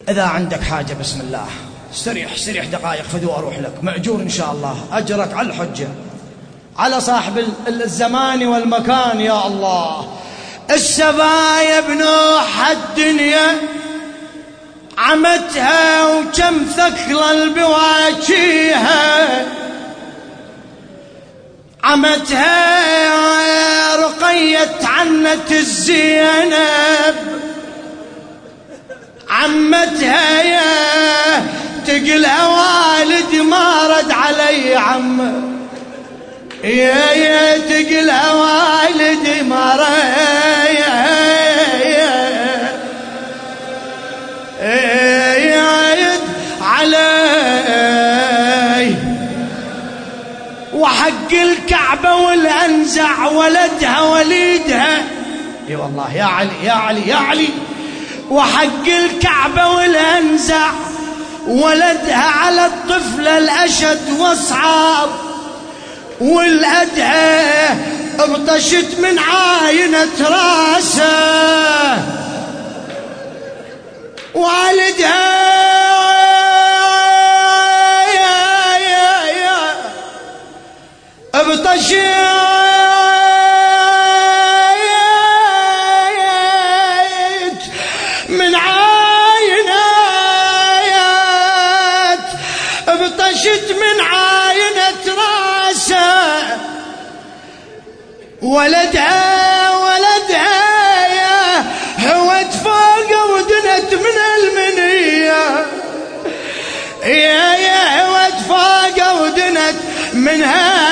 إذا عندك حاجة بسم الله استريح دقائق فدو أروح لك مأجور إن شاء الله، أجرك على الحجة على صاحب الزمان والمكان. يا الله السبايا بنوح الدنيا عمتها وكم ثقل بواجيها، عمتها رقية عنت الزينب، عمتها يا تقلها والدي ما رد علي عمه، يا تقلها والدي ما رد علي، وحق الكعبة والأنزع ولدها وليدها. اي والله يا علي يا علي يا علي، وحق الكعبة والأنزع ولدها على الطفل الأشد واصعب، والأدهى ابطشت من عاينة راسه، والدها ابطشت من عاينات، ابطشت من عاينة راسه، ولدها يا هوت فوق ودنت من المنية، يا هوت فوق ودنت منها